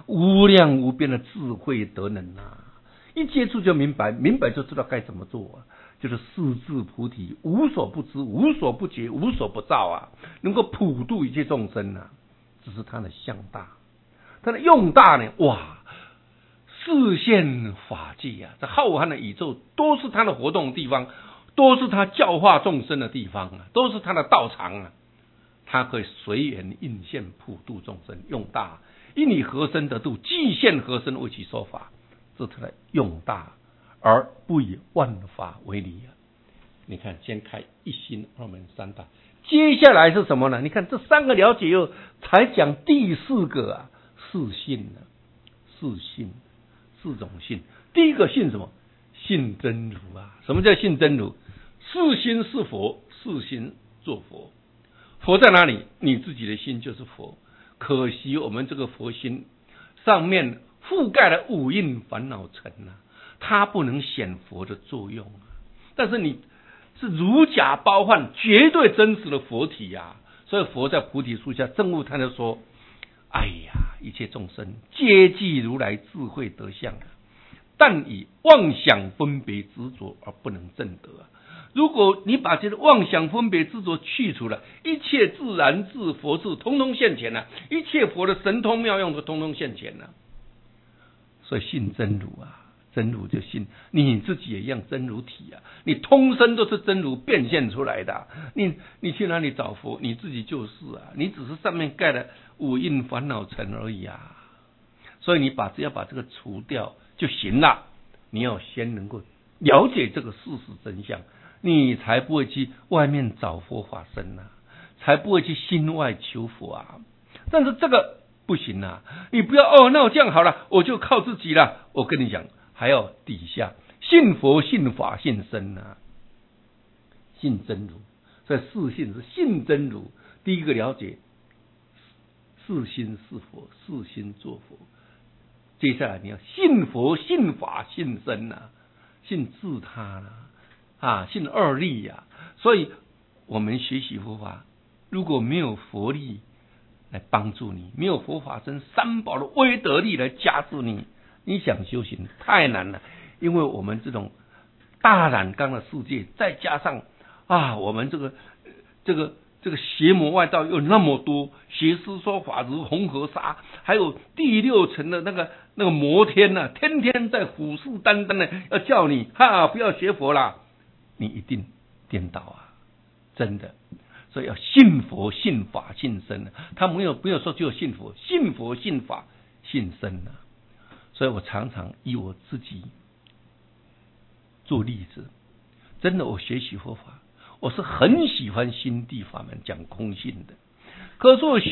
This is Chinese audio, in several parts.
无量无边的智慧德能啊！一接触就明白，明白就知道该怎么做啊！就是四智菩提，无所不知，无所不觉，无所不造啊！能够普度一切众生啊！只是他的相大，他的用大呢？哇！视现法界啊，这浩瀚的宇宙都是他的活动的地方，都是他教化众生的地方啊，都是他的道场啊。他可以随缘应现普度众生，用大因以何身得度，即现何身为其说法，这是他的用大，而不以万法为理啊。你看，先开一心二门三大，接下来是什么呢？你看这三个了解又才讲第四个啊，四性呢，四性。四种性，第一个性什么？性真如啊！什么叫性真如？是心是佛，是心做佛。佛在哪里？你自己的心就是佛。可惜我们这个佛心上面覆盖了五蕴烦恼尘啊，它不能显佛的作用啊。但是你是如假包换，绝对真实的佛体啊！所以佛在菩提树下证悟，他就说。哎呀，一切众生皆具如来智慧德相啊，但以妄想分别执着而不能证得啊。如果你把这个妄想分别执着去除了，一切自然智佛智通通现前了，一切佛的神通妙用都通通现前了。所以信真如啊，真如就信你自己也一样真如体啊，你通身都是真如变现出来的啊。你去哪里找佛？你自己就是啊，你只是上面盖了五蕴烦恼尘而已啊。所以你只要把这个除掉就行了。你要先能够了解这个事实真相，你才不会去外面找佛法身啊，才不会去心外求佛啊。但是这个不行啊，你不要那我这样好了，我就靠自己了。我跟你讲，还要底下信佛、信法、信身啊，信真如。所以四信是信真如，第一个了解是心是佛，是心做佛。接下来你要信佛、信法、信身啊，信自他啊，信二力啊。所以我们学习佛法，如果没有佛力来帮助你，没有佛法身三宝的威德力来加持你，你想修行太难了。因为我们这种大染缸的世界，再加上我们这个邪魔外道有那么多，邪师说法如红河沙，还有第六层的那个魔天啊，天天在虎视眈眈的要叫你不要学佛啦，你一定颠倒啊，真的。所以要信佛、信法、信身啊。他没有说只有信佛、信佛、信法、信身啊。所以我常常以我自己做例子，真的，我学习佛法，我是很喜欢心地法门讲空性的。可是我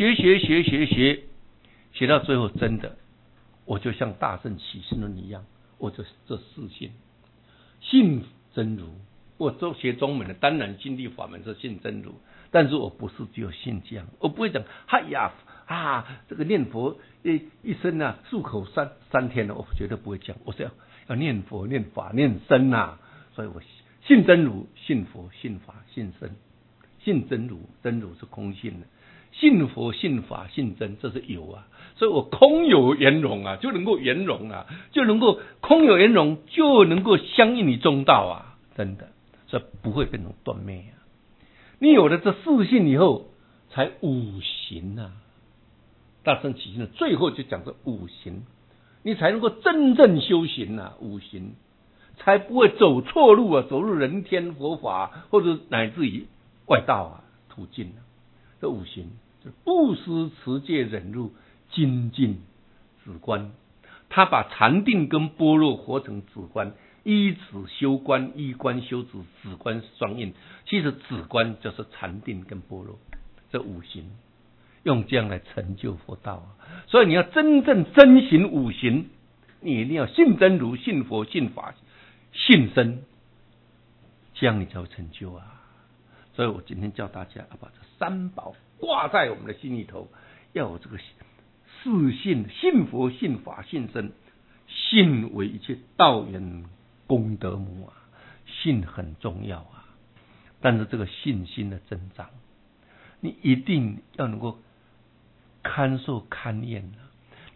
学到最后，真的，我就像大圣起信论一样，我就这四信，信真如。我学中文的，当然心地法门是信真如，但是我不是只有信这样，我不会讲这个念佛一生啊漱口三天了，我绝对不会讲，我是要念佛、念法、念身啊。所以我信真如、信佛、信法、信身。信真如，真如是空性的；信佛、信法、信真，这是有啊。所以我空有圆融啊，就能够圆融啊，就能够空有圆融，就能够相应于中道啊，真的。所以不会变成断灭啊！你有了这四性以后，才五行啊。大圣起信的最后就讲这五行，你才能够真正修行啊，五行才不会走错路啊，走入人天佛法，或者乃至于外道啊途径啊。这五行是布施、持戒、忍辱、精进、止观，他把禅定跟般若活成止观。依止修观，依观修止，止观双运。其实止观就是禅定跟般若这五行，用这样来成就佛道啊。所以你要真正真行五行，你一定要信真如、信佛、信法、信身，这样你才会成就啊。所以我今天教大家要把这三宝挂在我们的心里头，要有这个四信：信佛、信法、信身。信为一切道源功德母啊，信很重要啊。但是这个信心的增长，你一定要能够堪受堪验啊。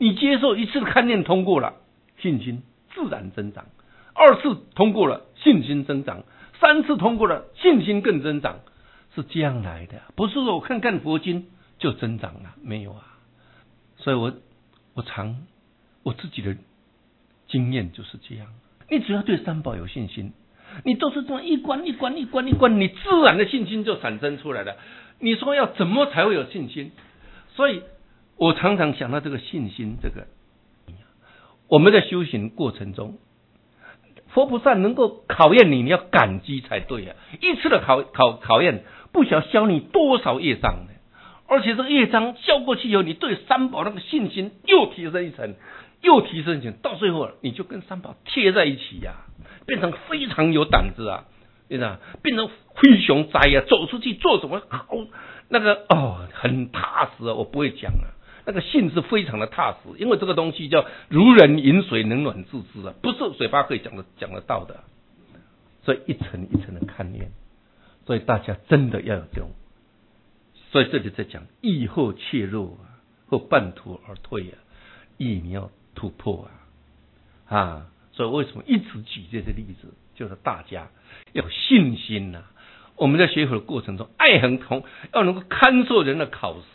你接受一次的勘验通过了，信心自然增长；二次通过了，信心增长；三次通过了，信心更增长，是这样来的，不是说我看看佛经就增长了，没有啊。所以我自己的经验就是这样，你只要对三宝有信心，你都是这么一关一关一关一关，你自然的信心就产生出来了。你说要怎么才会有信心？所以我常常想到这个信心，这个我们在修行过程中，佛菩萨能够考验你，你要感激才对啊！一次的考验，不晓得消你多少业障呢？而且这个业障消过去以后，你对三宝那个信心又提升一层，又提升一层，到最后你就跟三宝贴在一起呀，变成非常有胆子啊！对吧？变成飞熊灾啊，走出去做什么好？那个很踏实啊，我不会讲啊。那个信是非常的踏实，因为这个东西叫如人饮水，冷暖自知啊，不是嘴巴可以讲得到的。所以一层一层的勘验，所以大家真的要有这种。所以这里在讲意后怯弱啊，或半途而退啊，意你要突破啊。所以为什么一直举这些例子，就是大家要有信心啊。我们在学佛的过程中，爱恒同要能够堪受人的考试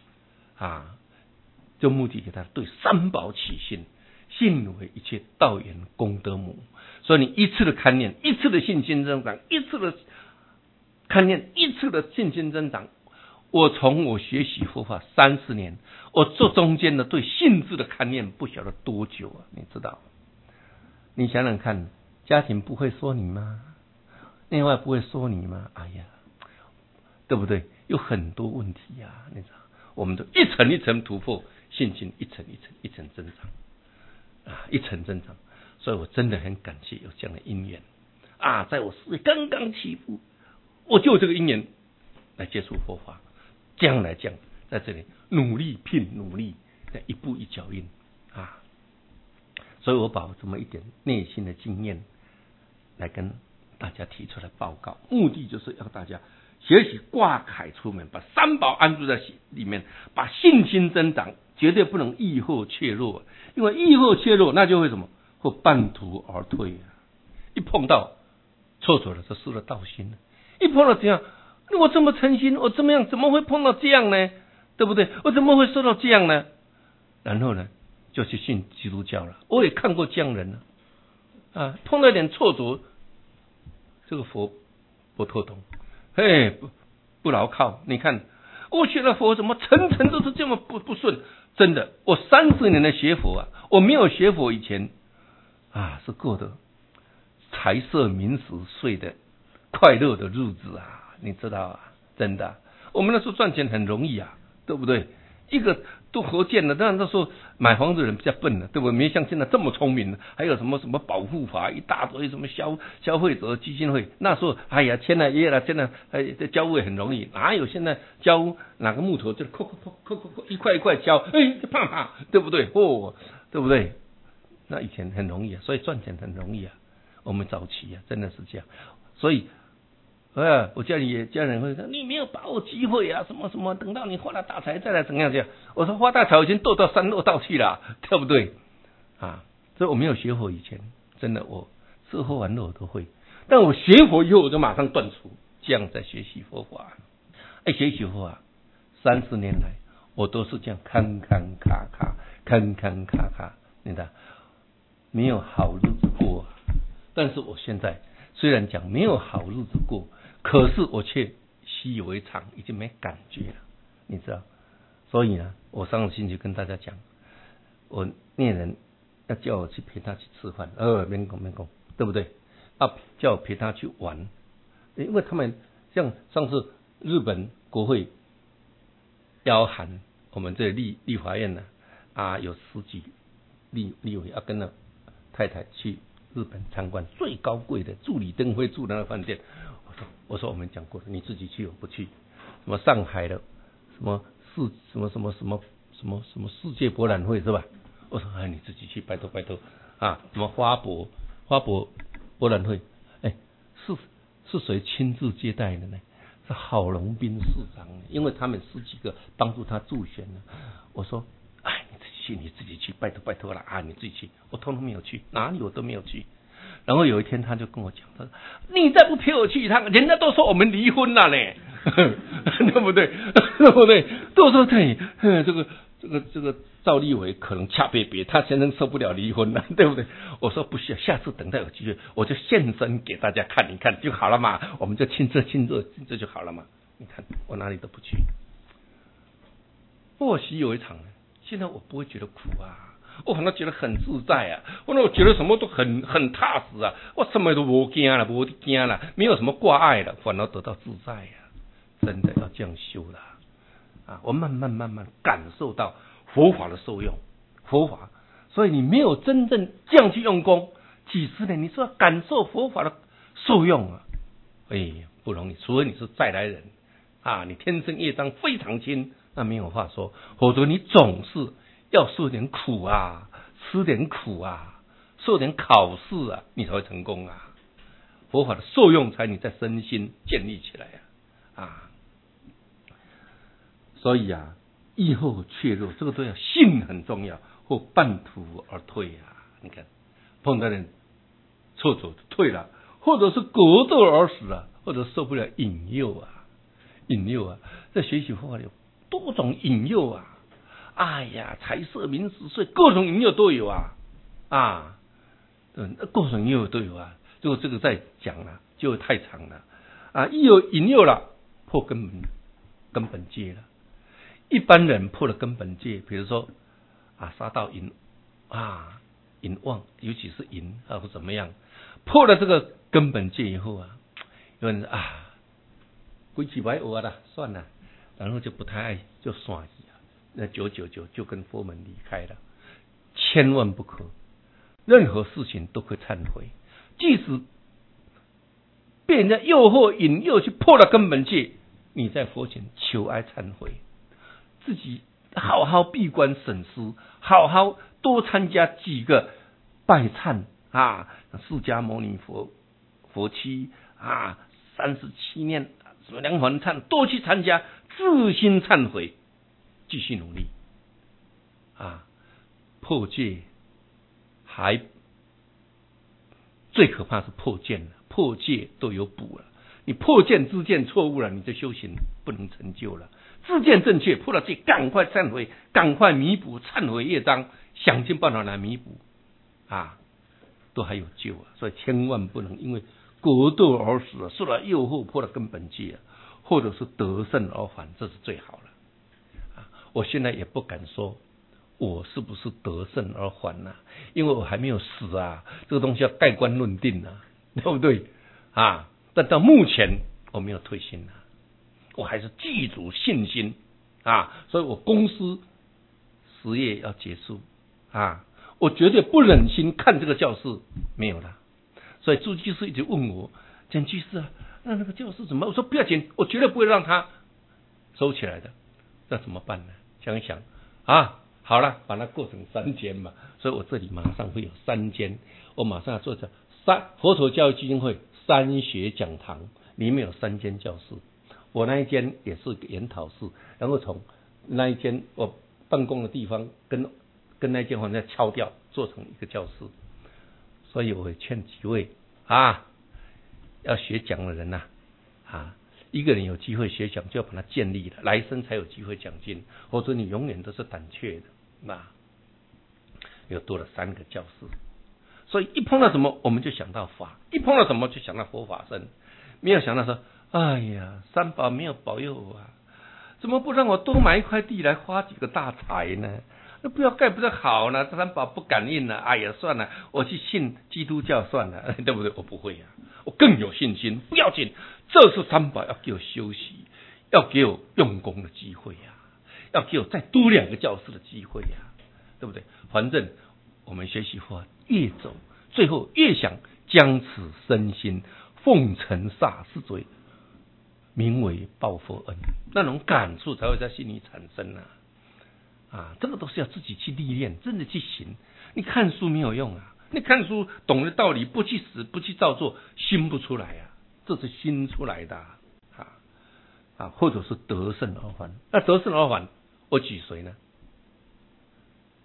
就目的给他对三宝起信，信为一切道源功德母。所以你一次的勘验，一次的信心增长，一次的勘验，一次的信心增长。我从我学习佛法30年，我做中间的对性质的勘验不晓得多久啊，你知道？你想想看，家庭不会说你吗？另外不会说你吗？哎呀，对不对？有很多问题啊，你知道？我们都一层一层突破，信心一层一层增长一层增长。所以我真的很感谢有这样的因缘在我事业刚刚起步，我就有这个因缘来接触佛法，这样来讲，在这里努力一步一脚印所以我把这么一点内心的经验来跟大家提出来报告，目的就是要大家学习挂铠出门，把三宝安住在里面，把信心增长，绝对不能意后怯弱，因为意后怯弱，那就会什么？会半途而退一碰到错了，就失了道心了。一碰到这样，我这么诚心，我怎么样？怎么会碰到这样呢？对不对？我怎么会受到这样呢？然后呢，就去信基督教了。我也看过这样人碰到一点挫折，这个佛不透懂，不牢靠。你看我学了佛，怎么层层都是这么不顺？真的，我30年的学佛我没有学佛以前是过得财色名食睡的快乐的日子你知道真的我们那时候赚钱很容易对不对？一个都活见了，当然那时候买房子的人比较笨对不对？没像现在这么聪明，还有什么保护法一大堆，什么消费者基金会，那时候签了约了，真的交屋也很容易，哪有现在交屋哪个木头就扣一块一块交，啪，对不对？对不对？那以前很容易所以赚钱很容易我们早期真的是这样，所以我家人会说你没有把握机会什么什么，等到你发了大财再来怎样这样。我说发大财我已经斗到山落道去了，对不对所以我没有学佛以前，真的我吃喝玩乐我都会，但我学佛以后我就马上断除，这样在学习佛法。学习佛法30年来，我都是这样坎坎卡卡，你知道没有好日子过但是我现在虽然讲没有好日子过，可是我却习以为常，已经没感觉了，你知道。所以呢，我上个星期跟大家讲，我念人要叫我去陪他去吃饭，没讲，对不对？叫我陪他去玩，因为他们像上次日本国会邀函我们这立法院呢有10几立委要跟着太太去日本参观最高贵的助理登辉住的那个饭店。我说我们讲过了，你自己去我不去。什么上海的什么世界博览会是吧？我说你自己去，拜托什么花博博览会，是谁亲自接待的呢？是郝龙斌市长，因为他们10几个帮助他助选的。我说你自己去，你自己去，拜托拜托了啊，你自己去，我通通没有去，哪里我都没有去。然后有一天他就跟我讲，他说你再不陪我去一趟，人家都说我们离婚了呢，对不对？对不对？都说对，这个赵立伟可能恰别别，他先生受不了离婚了，对不对？我说不需要，下次等到有机会，我就现身给大家看一看就好了嘛，我们就亲热就好了嘛。你看我哪里都不去，我习以为常了。现在我不会觉得苦啊。我反倒觉得很自在啊！我觉得什么都很踏实啊！我什么都不惊了，不惊了，没有什么挂碍了，反而得到自在呀！真的要这样修了啊！我慢慢感受到佛法的受用，佛法，所以你没有真正这样去用功，几十年你说要感受佛法的受用啊，不容易，除非你是再来人啊，你天生业障非常轻，那没有话说，否则你总是要受点苦啊，吃点苦啊，受点考试啊，你才会成功啊。佛法的受用才你在身心建立起来啊。所以啊，疫后怯弱，这个都要信很重要，或半途而退啊。你看，碰到人错走退了，或者是格斗而死啊，或者受不了引诱啊，在学习佛法里有多种引诱啊。哎呀，财色名食睡，各种引诱都有啊，各种引诱都有啊。如果这个再讲了，就太长了啊。一有引诱了，破根本戒了。一般人破了根本戒，比如说杀盗淫妄，尤其是淫或怎么样，破了这个根本戒以后有人归起白鹅了，算了，然后就不太爱，就耍起。那999就跟佛门离开了，千万不可，任何事情都可以忏悔，即使被人家诱惑引诱去破了根本戒，你在佛前求哀忏悔，自己好好闭关审思，好好多参加几个拜忏释迦牟尼佛七37念什么梁环忏，多去参加，自心忏悔，继续努力破戒，还最可怕是破见了，破戒都有补了。你破见知见错误了，你的修行不能成就了。知见正确，破了戒，赶快忏悔，赶快弥补忏悔业障，想尽办法来弥补都还有救所以千万不能因为格斗而死，受了诱惑破了根本戒或者是得胜而返，这是最好了我现在也不敢说我是不是得胜而返因为我还没有死这个东西要盖棺论定对不对但到目前我没有退心我还是记住信心所以我公司10月要结束我绝对不忍心看这个教室没有了。所以朱居士一直问我，蒋居士那个教室怎么？我说不要紧，我绝对不会让它收起来的。那怎么办呢？想一想好了，把它过成3间嘛。所以我这里马上会有3间，我马上要做这佛陀教育基金会3学讲堂，里面有3间教室。我那一间也是研讨室，然后从那一间我办公的地方跟那一间房间敲掉，做成一个教室。所以我会劝几位要学讲的人一个人有机会学讲就要把它建立了，来生才有机会讲经，否则你永远都是胆怯的又多了3个教室。所以一碰到什么我们就想到法，一碰到什么就想到佛法僧，没有想到说哎呀三宝没有保佑我怎么不让我多买一块地来发几个大财呢？那不要盖不是好呢？三宝不感应了，哎呀算了，我去信基督教算了，对不对？我不会我更有信心，不要紧，这是三宝要给我休息，要给我用功的机会要给我再多2个教室的机会对不对？反正我们学习佛越走，最后越想将此身心奉承萨是罪，名为报佛恩，那种感触才会在心里产生这个都是要自己去历练，真的去行。你看书没有用你看书懂了道理，不去死不去照做，心不出来这是心出来的或者是得胜而返。那得胜而返，我举谁呢？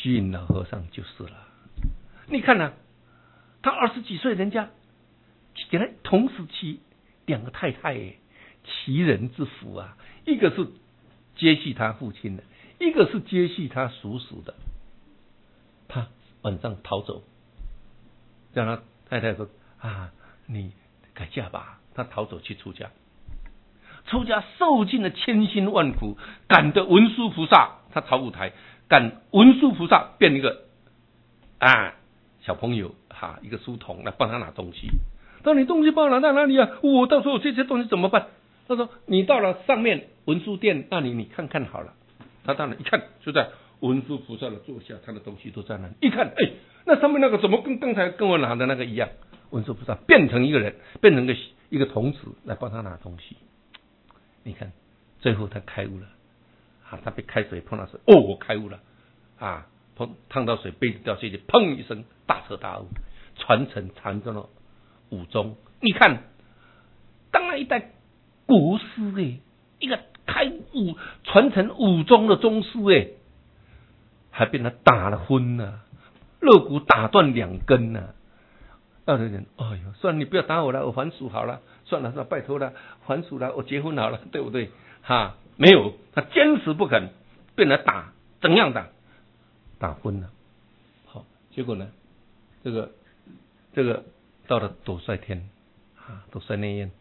虚云老和尚就是了。你看啊，他20几岁，人家给他同时期2个太太，奇人之福啊！一个是接续他父亲的，一个是接续他叔叔的。他晚上逃走，让他太太说啊，你改嫁吧。他逃走去出家，出家受尽了千辛万苦，赶得文殊菩萨，他逃五台，赶文殊菩萨变一个小朋友一个书童来帮他拿东西。他说你东西帮我拿到哪里啊？我到时候这些东西怎么办？他说你到了上面文殊殿那里，你看看好了。他当然一看，就在文殊菩萨的座下，他的东西都在那里。一看，那上面那个怎么跟刚才跟我拿的那个一样？文殊菩萨变成一个人，变成一个童子来帮他拿东西。你看，最后他开悟了他被开水碰到水，我开悟了烫到水，杯子掉下去，砰一声，大彻大悟，传承禅宗的五宗。你看，当那一代国师一个开悟传承五宗的宗师还被他打了昏了，肋骨打断2根了。那个人，算了，你不要打我了，我还俗好了。算了，拜托了，还俗了，我结婚好了，对不对？没有，他坚持不肯，被人打，怎样打？打昏了。好，结果呢？这个到了斗率天斗率内院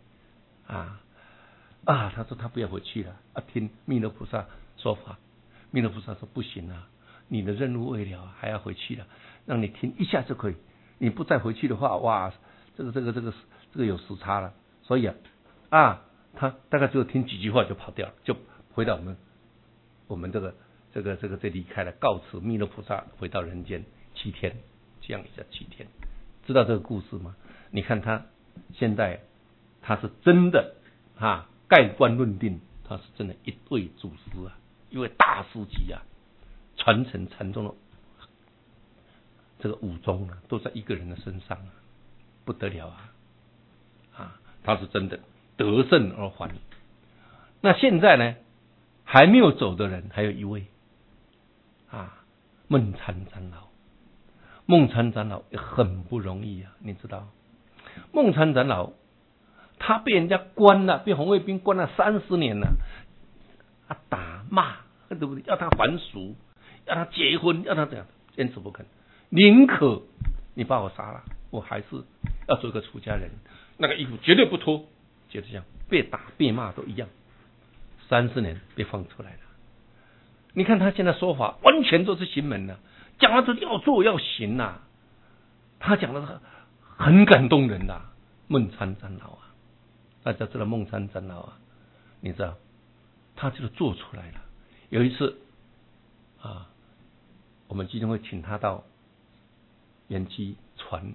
他说他不要回去了听弥勒菩萨说法。弥勒菩萨说不行你的任务未了还要回去了，让你听一下就可以。你不再回去的话，哇，这个有时差了。所以他大概只有听几句话就跑掉了，就回到我们这离开了，告辞弥勒菩萨，回到人间7天，这样一下7天。知道这个故事吗？你看他现在他是真的盖棺论定，他是真的一位祖师一位大师级传承禅宗的这个5宗都在一个人的身上不得了他是真的得胜而还。那现在呢，还没有走的人还有一位梦参长老。梦参长老也很不容易你知道，梦参长老他被人家关了，被红卫兵关了30年了打骂，对不对？要他还俗，要他结婚，要他这样，坚持不肯，宁可你把我杀了，我还是要做一个出家人。那个衣服绝对不脱，就这样被打被骂都一样。30年被放出来了。你看他现在说法完全都是行门了，讲的都要做要行他讲的很感动人梦参长老大家知道梦参长老你知道他就是做出来了。有一次我们基金会请他到圆寂传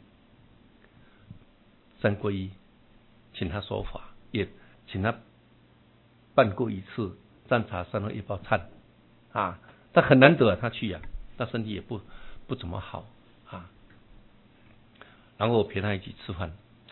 3皈依，请他说法，也请他办过一次占茶3日1包忏他很难得他去他身体也不怎么好然后我陪他一起吃饭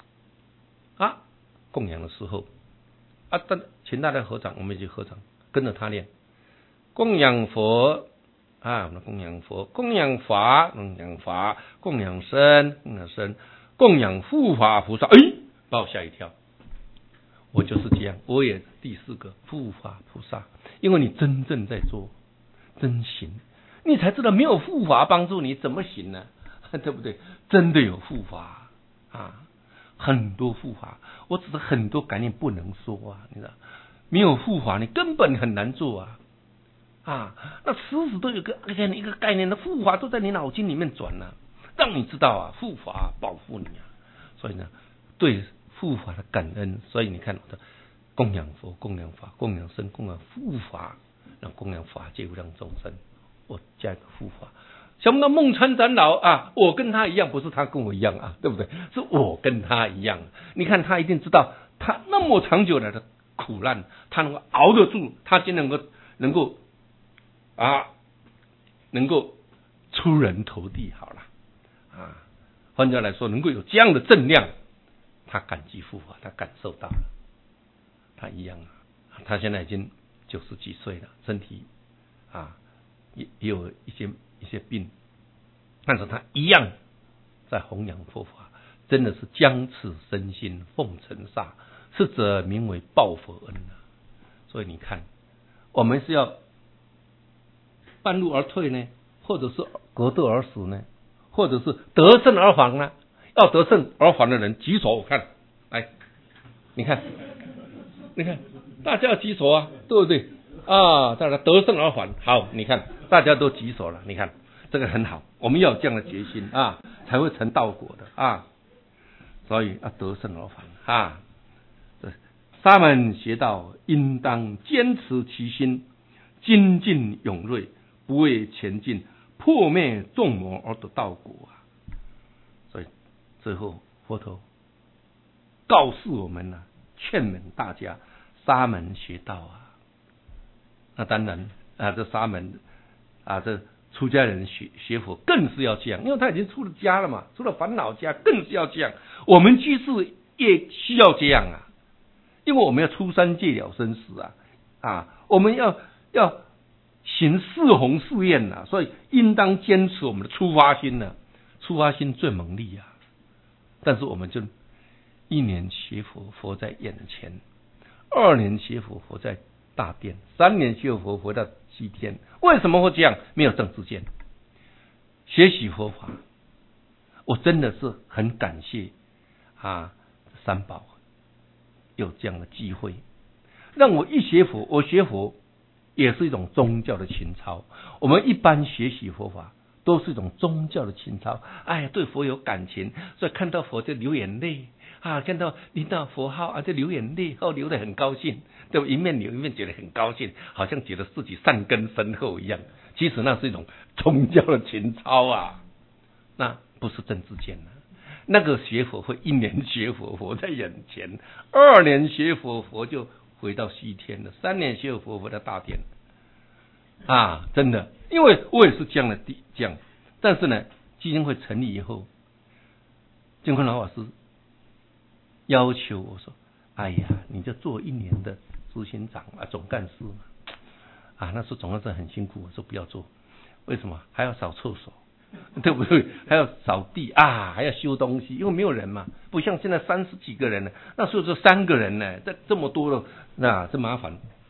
供养的时候请大家合掌，我们一起合掌，跟着他念供养佛我们供养佛，供养法，供养法，供养僧，供养僧，供养护法菩萨。把我吓一跳。我就是这样，我也第4个护法菩萨。因为你真正在做真行，你才知道没有护法帮助你怎么行呢？对不对？真的有护法很多护法，我只是很多概念不能说你知道，没有护法你根本很难做那时时都有一个概念的护法都在你脑筋里面转让你知道护法保护你所以呢，对护法的感恩。所以你看我的供养佛，供养法，供养僧，供养护法，让供养法界无量众生，我加一个护法。想不到梦参长老我跟他一样，不是他跟我一样对不对？是我跟他一样。你看他一定知道，他那么长久来的苦难，他能够熬得住，他就能够出人头地好了换句话来说，能够有这样的正量，他感激护法，他感受到了，他一样他现在已经90几岁了，身体也有一些一些病，但是他一样在弘扬佛法，真的是将此身心奉尘刹，是则名为报佛恩啊。所以你看，我们是要半路而退呢，或者是格斗而死呢，或者是得胜而返呢？要得胜而返的人举手，我看，来，你看，大家要举手啊，对不对？啊，大家得胜而返，好，你看，大家都举手了，你看这个很好，我们要有这样的决心啊，才会成道果的啊。所以要得胜而返啊。沙门邪道应当坚持其心，精进勇锐，不畏前进，破灭众魔而得道果啊。所以最后佛陀告诉我们呢，劝勉大家沙门邪道啊。那当然啊，这沙门啊，这出家人学佛更是要这样，因为他已经出了家了嘛，出了烦恼家，更是要这样。我们居士也需要这样啊，因为我们要出三界了生死啊，我们要行四弘誓愿啊，所以应当坚持我们的出发心呢，出发心最猛力啊。但是我们就1年学佛，佛在眼前；2年学佛，佛在大殿；3年学佛，佛在西天。为什么会这样？没有正知见。学习佛法，我真的是很感谢三宝有这样的机会，让我一学佛，我学佛也是一种宗教的情操。我们一般学习佛法都是一种宗教的情操，对佛有感情，所以看到佛就流眼泪看到听到佛号就流眼泪，流得很高兴，对吧？一面流一面觉得很高兴，好像觉得自己善根深厚一样。其实那是一种宗教的情操啊，那不是正知见啊。那个学佛会1年学佛，佛在眼前；2年学佛，佛就回到西天了；3年学佛，佛在大殿真的，因为我也是这样。但是呢，基金会成立以后，净空老法师要求我说：“你就做1年的执行长总干事嘛。”那时候总干事很辛苦，我说不要做，为什么？还要扫厕所，对不对？还要扫地还要修东西，因为没有人嘛，不像现在30几个人呢，那时候就3个人呢，这么多了，那真麻烦。